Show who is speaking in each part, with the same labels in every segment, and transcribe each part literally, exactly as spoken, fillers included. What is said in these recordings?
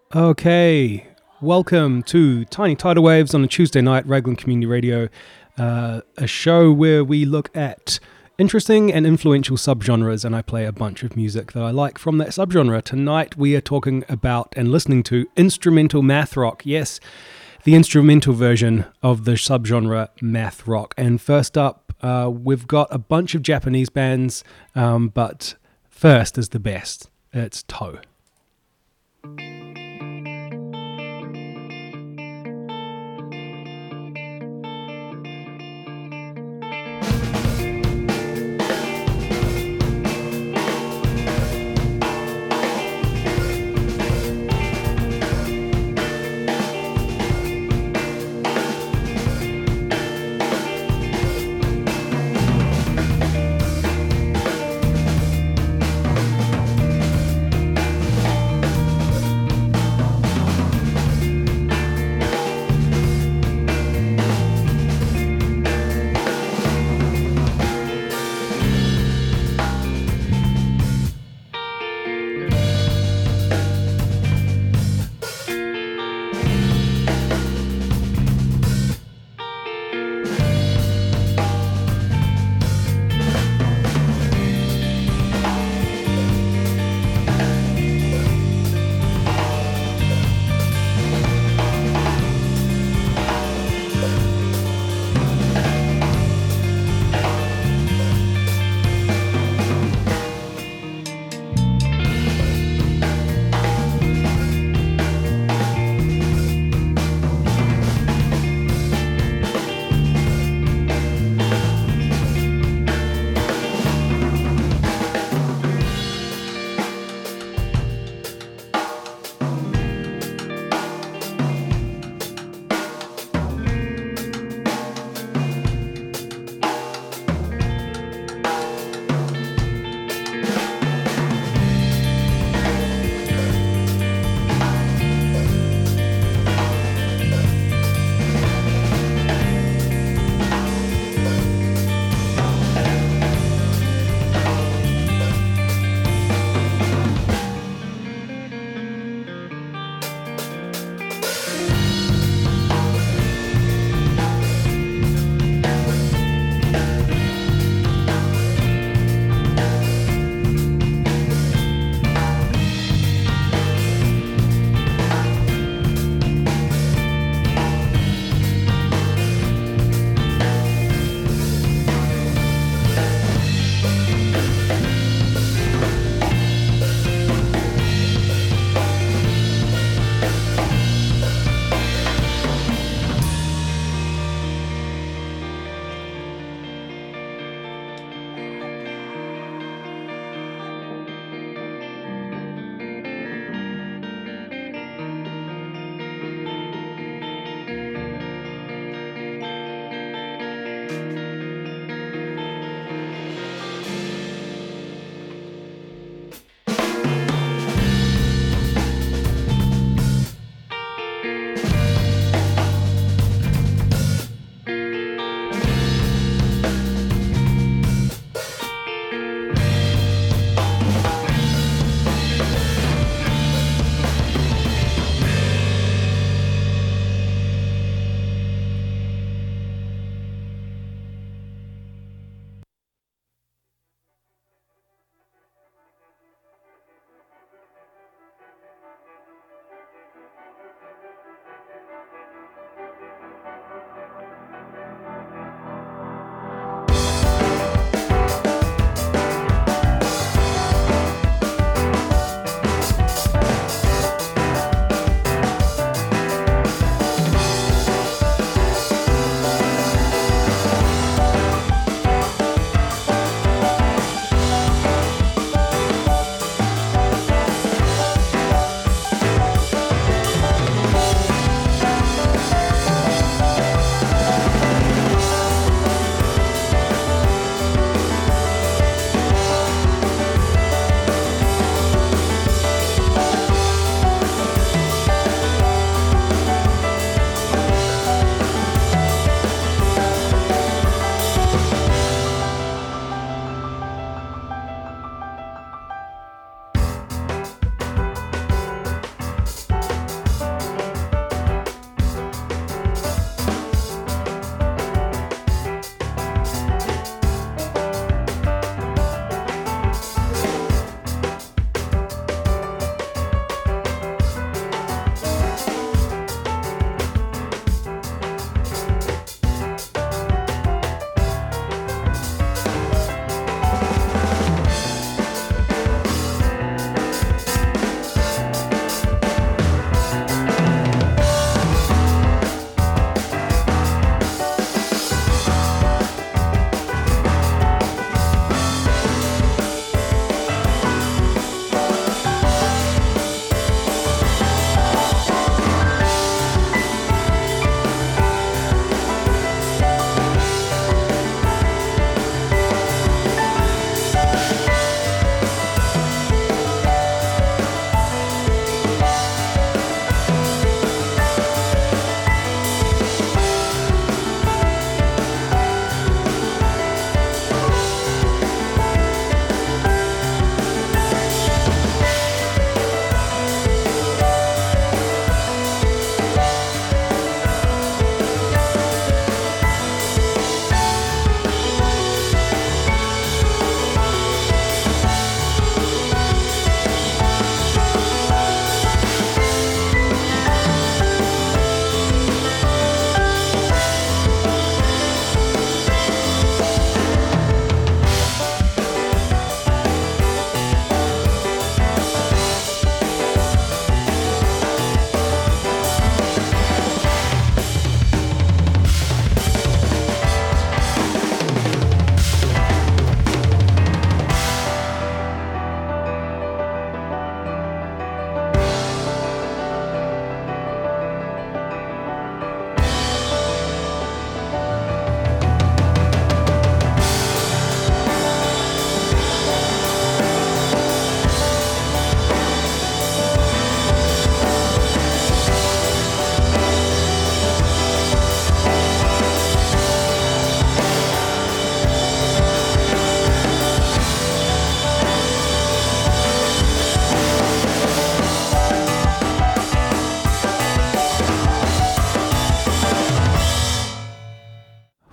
Speaker 1: Okay, welcome to Tiny Tidal Waves on a Tuesday night, Raglan Community Radio, uh, a show where we look at interesting and influential subgenres, and I play a bunch of music that I like from that subgenre. Tonight we are talking about and listening to instrumental math rock. Yes, the instrumental version of the subgenre math rock. And first up, uh, we've got a bunch of Japanese bands, um, but first is the best. It's Toe.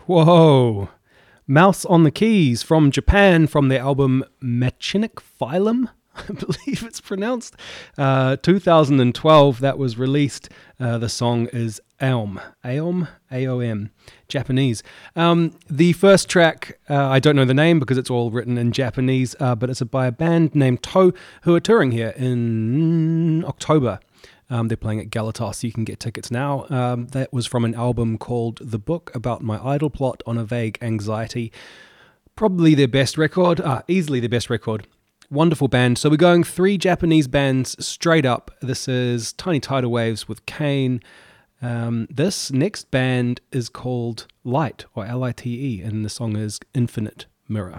Speaker 1: Whoa. Mouse on the Keys from Japan, from their album Machinic Phylum, I believe it's pronounced. Uh, two thousand twelve, that was released. Uh, the song is Aom. Aom? A O M. Japanese. Um, the first track, uh, I don't know the name because it's all written in Japanese, uh, but it's by a band named Toe, who are touring here in October. Um, they're playing at Galatas. You can get tickets now. Um, that was from an album called The Book, about my idle plot on a vague anxiety. Probably their best record. Ah, easily their best record. Wonderful band. So we're going three Japanese bands straight up. This is Tiny Tidal Waves with Kane. Um, this next band is called Light, or L I T E, and the song is Infinite Mirror.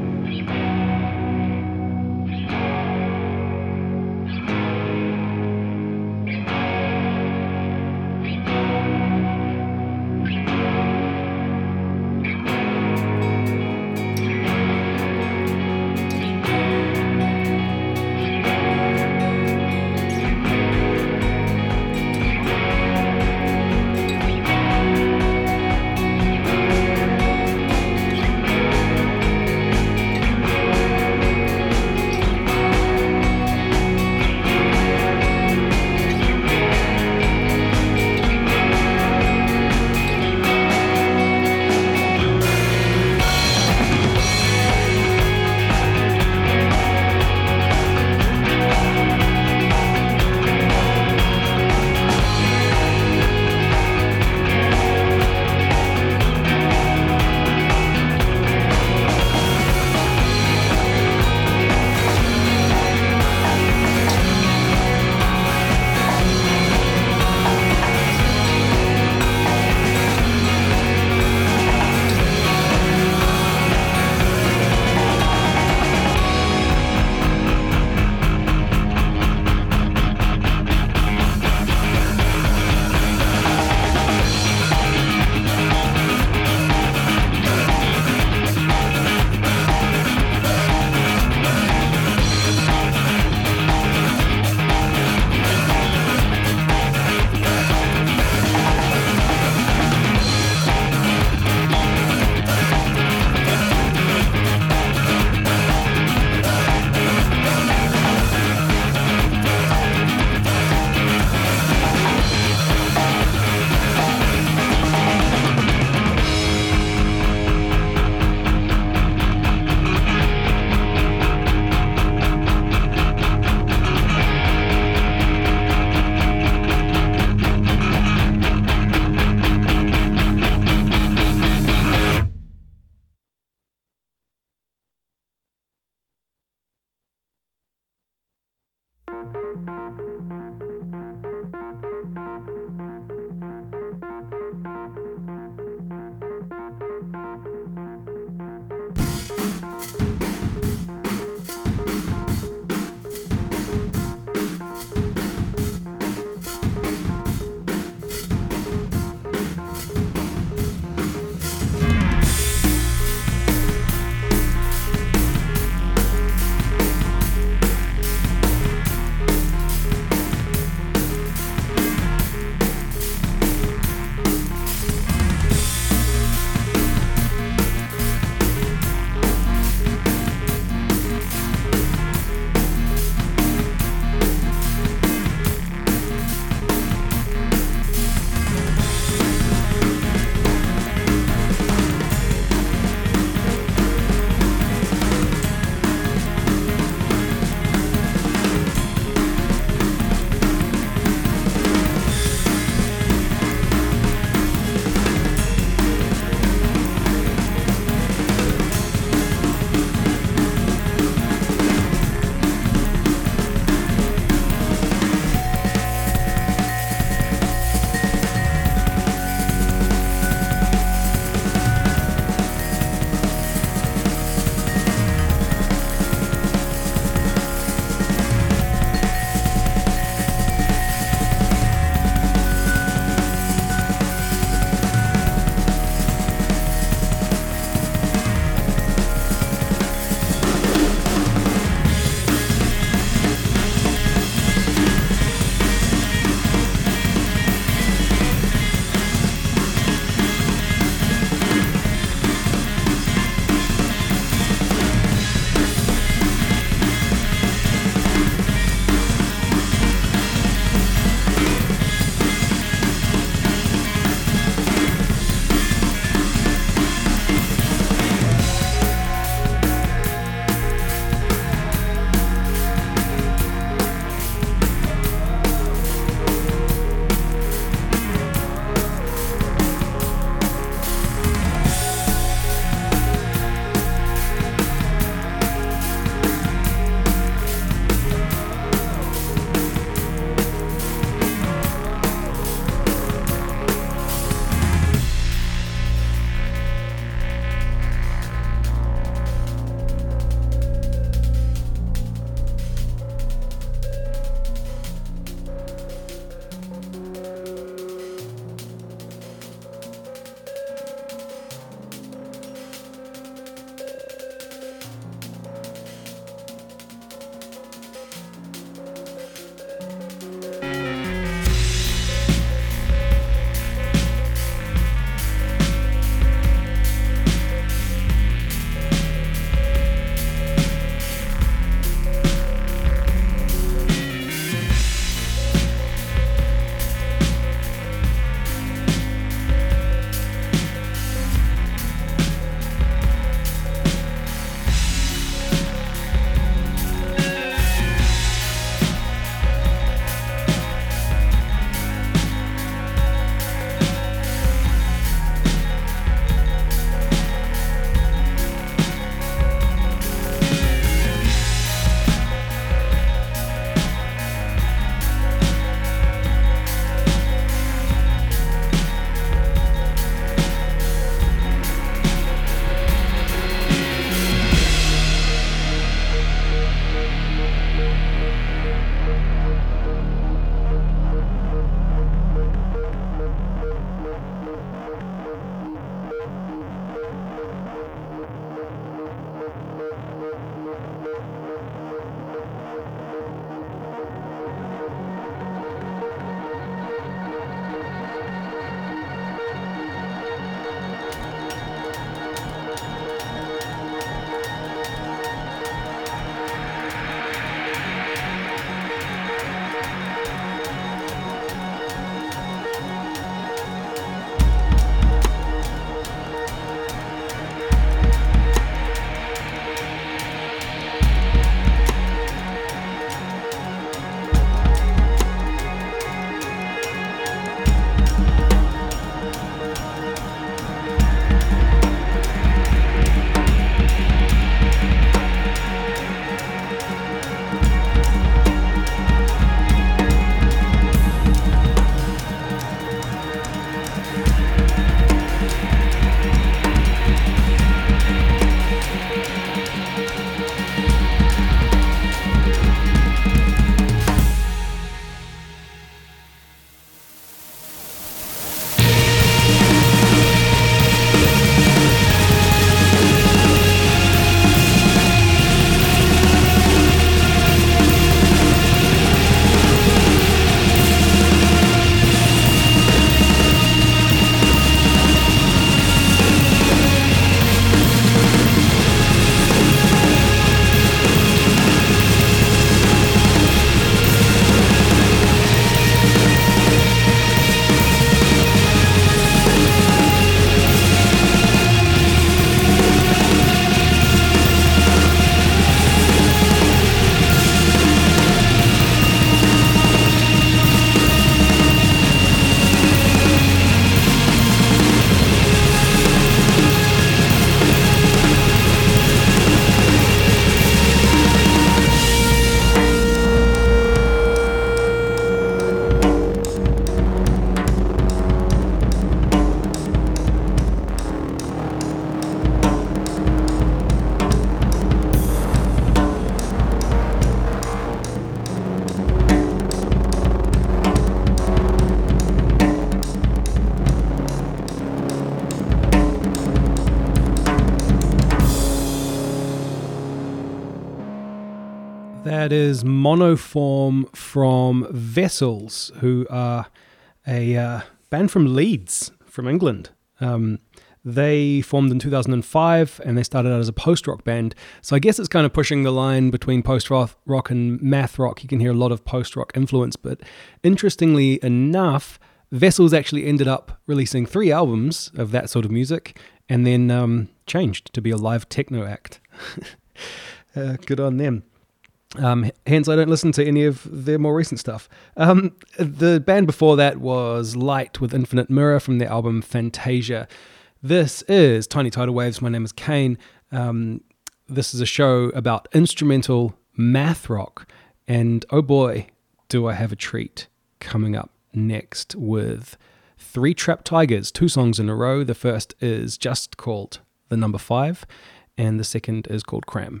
Speaker 1: That is Monoform from Vessels, who are a uh, band from Leeds, from England. Um, they formed in two thousand five, and they started out as a post-rock band. So I guess it's kind of pushing the line between post-rock and math rock. You can hear a lot of post-rock influence, but interestingly enough, Vessels actually ended up releasing three albums of that sort of music, and then um, changed to be a live techno act. uh, good on them. Um, hence, I don't listen to any of their more recent stuff. Um, the band before that was Light with Infinite Mirror from their album Fantasia. This is Tiny Tidal Waves. My name is Kane. Um, this is a show about instrumental math rock. And oh boy, do I have a treat coming up next with Three Trapped Tigers, two songs in a row. The first is just called The Number Five, and the second is called Cram.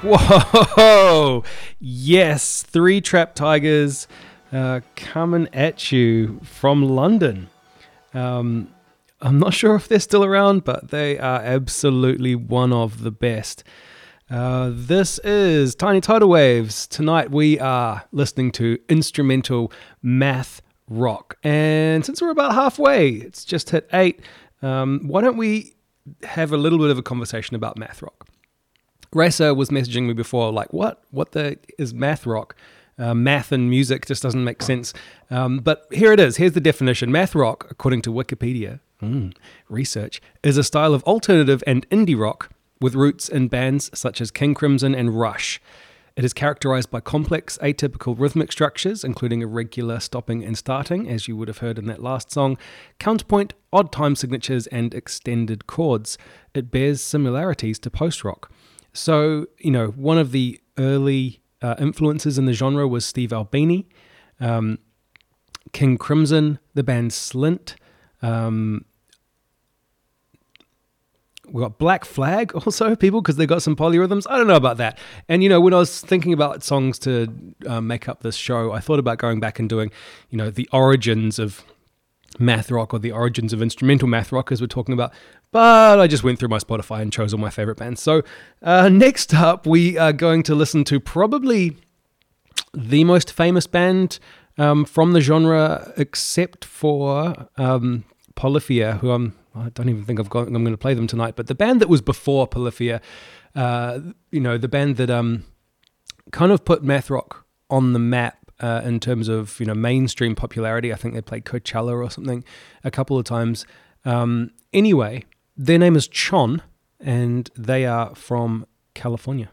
Speaker 1: Whoa! Yes, Three Trapped Tigers uh, coming at you from London. Um, I'm not sure if they're still around, but they are absolutely one of the best. Uh, this is Tiny Tidal Waves. Tonight we are listening to instrumental math rock. And since we're about halfway, it's just hit eight, um, why don't we have a little bit of a conversation about math rock? Racer was messaging me before, like, what? What the is math rock? Uh, math and music just doesn't make sense. Um, but here it is. Here's the definition. Math rock, according to Wikipedia, mm, research, is a style of alternative and indie rock with roots in bands such as King Crimson and Rush. It is characterized by complex, atypical rhythmic structures, including irregular stopping and starting, as you would have heard in that last song, counterpoint, odd time signatures, and extended chords. It bears similarities to post-rock. So, you know, one of the early uh, influences in the genre was Steve Albini, um, King Crimson, the band Slint. Um, we got Black Flag also, people, because they got some polyrhythms. I don't know about that. And, you know, when I was thinking about songs to uh, make up this show, I thought about going back and doing, you know, the origins of math rock or the origins of instrumental math rock, as we're talking about. But I just went through my Spotify and chose all my favorite bands. So uh, next up, we are going to listen to probably the most famous band um, from the genre, except for um, Polyphia, who I'm, I don't even think I've got, I'm going to play them tonight. But the band that was before Polyphia, uh, you know, the band that um, kind of put math rock on the map uh, in terms of, you know, mainstream popularity. I think they played Coachella or something a couple of times. Um, anyway, their name is Chon, and they are from California.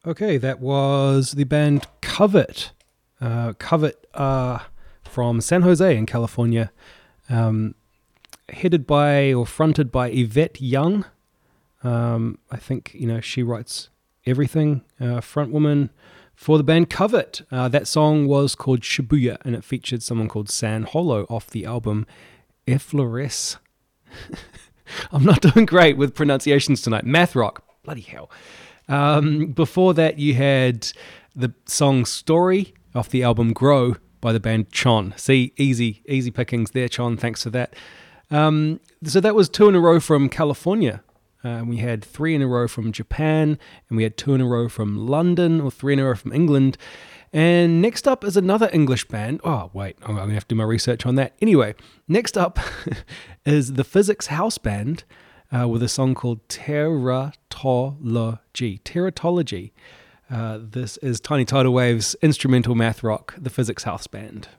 Speaker 1: Okay, that was the band Covet. Uh, Covet uh, from San Jose in California, um, headed by or fronted by Yvette Young. Um, I think, you know, she writes everything, uh, front woman for the band Covet. Uh, that song was called Shibuya, and it featured someone called San Holo off the album Effloresce. I'm not doing great with pronunciations tonight. Math rock. Bloody hell. Um, before that, you had the song Story off the album Grow by the band Chon. See, easy, easy pickings there, Chon. Thanks for that. Um, so that was two in a row from California. Uh, we had three in a row from Japan, and we had two in a row from London, or three in a row from England. And next up is another English band. Oh, wait, I'm going to have to do my research on that. Anyway, next up is the Physics House Band uh, with a song called Teratology. Teratology. Uh, this is Tiny Tidal Wave's instrumental math rock, the Physics House Band.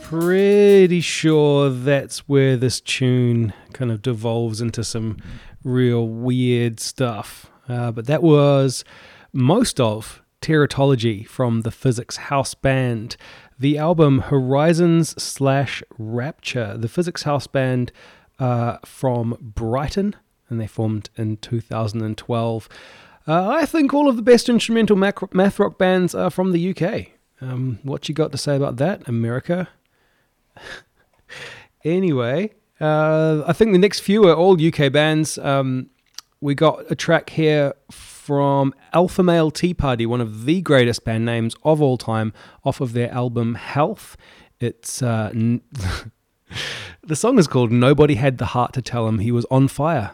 Speaker 1: pretty sure that's where this tune kind of devolves into some real weird stuff. Uh, but that was most of Teratology from the Physics House Band. The album Horizons slash Rapture. The Physics House Band uh, from Brighton, and they formed in two thousand twelve. Uh, I think all of the best instrumental math rock bands are from the U K. Um, what you got to say about that, America? Anyway, uh, I think the next few are all U K bands. Um, we got a track here from Alpha Male Tea Party, one of the greatest band names of all time, off of their album Health. It's uh, n- the song is called Nobody Had the Heart to Tell Him He Was on Fire.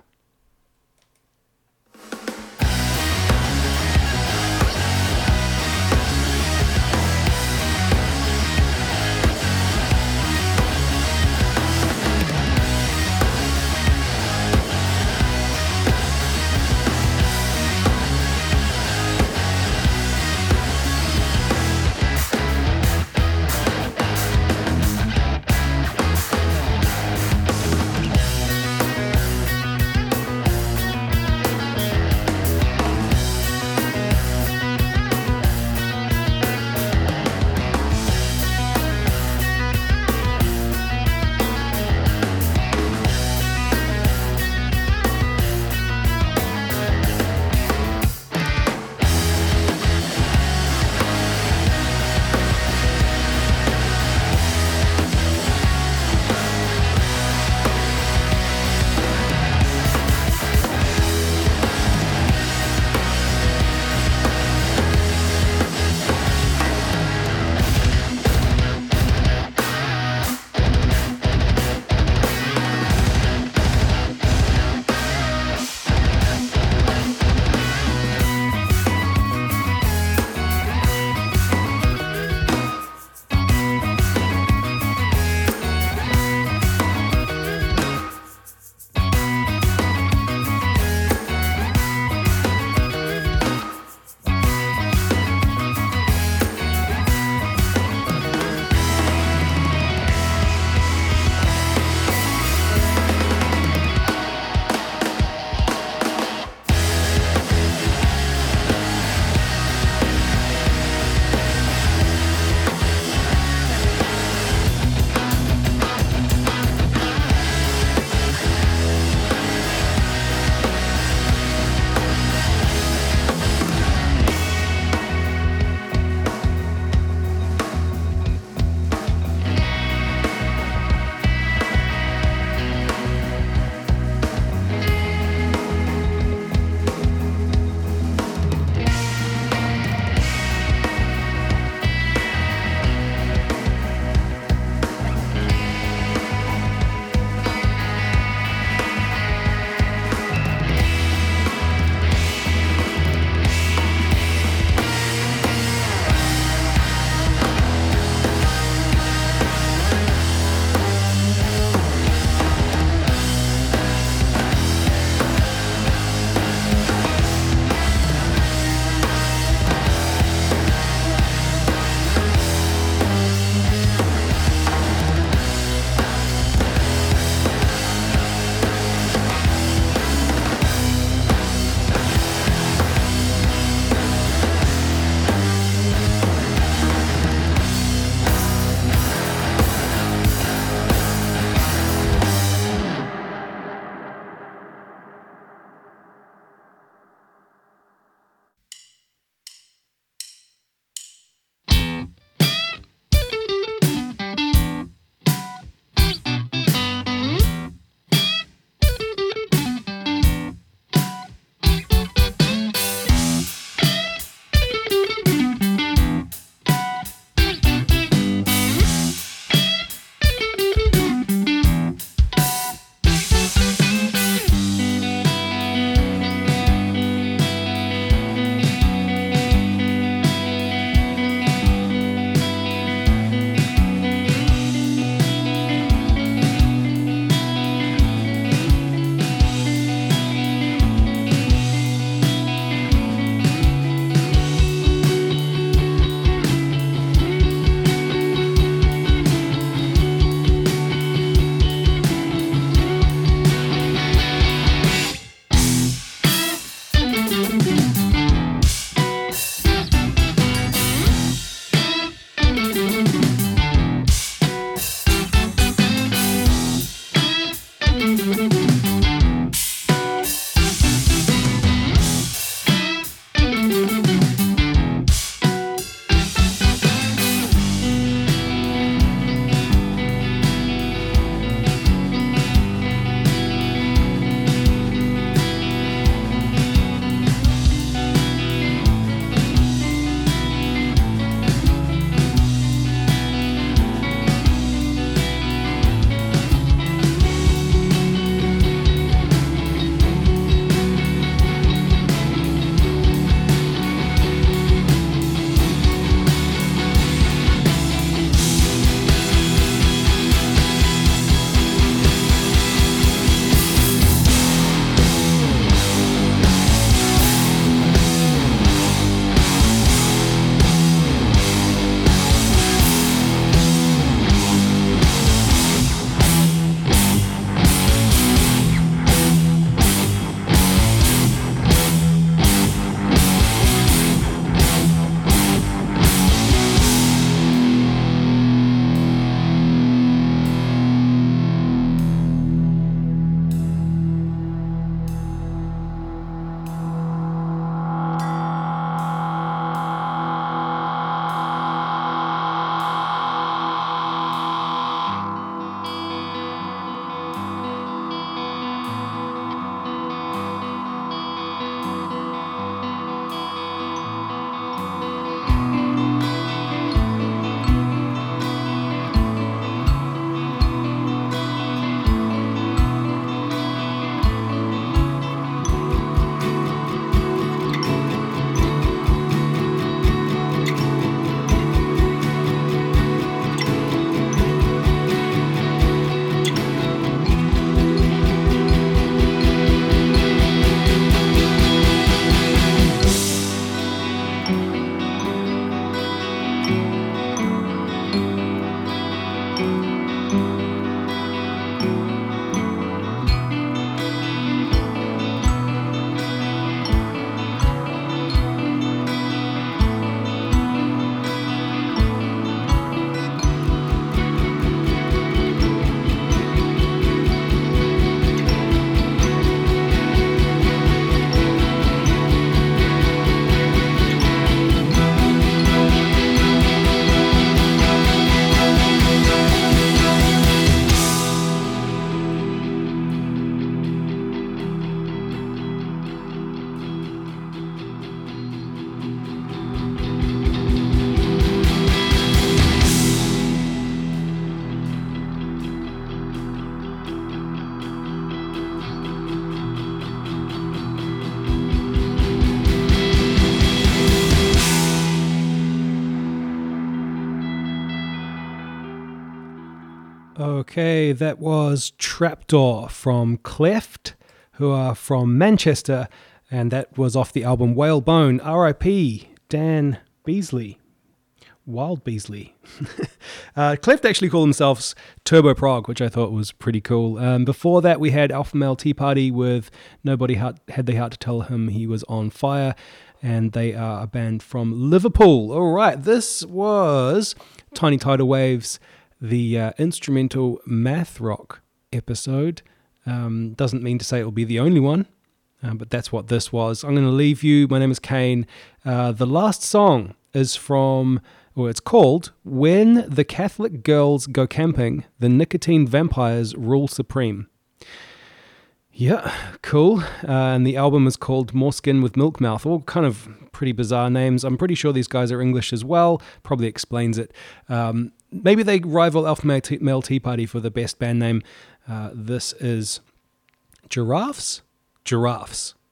Speaker 1: Okay, that was Trapdoor from Cleft, who are from Manchester, and that was off the album Whalebone. R I P Dan Beasley. Wild Beasley. uh, Cleft actually call themselves Turbo Prog, which I thought was pretty cool. Um, before that, we had Alpha Male Tea Party with Nobody Heart, Had the Heart to Tell Him He Was on Fire, and they are a band from Liverpool. All right, this was Tiny Tidal Waves, the uh, instrumental math rock episode. Um, doesn't mean to say it will be the only one, uh, but that's what this was. I'm going to leave you. My name is Kane. Uh, the last song is from, or it's called, When the Catholic Girls Go Camping, the Nicotine Vampires Rule Supreme. Yeah, cool. Uh, and the album is called More Skin with Milk Mouth. All kind of pretty bizarre names. I'm pretty sure these guys are English as well. Probably explains it. Um, maybe they rival Alpha Male Tea, Male Tea Party for the best band name. Uh, this is Giraffes? Giraffes.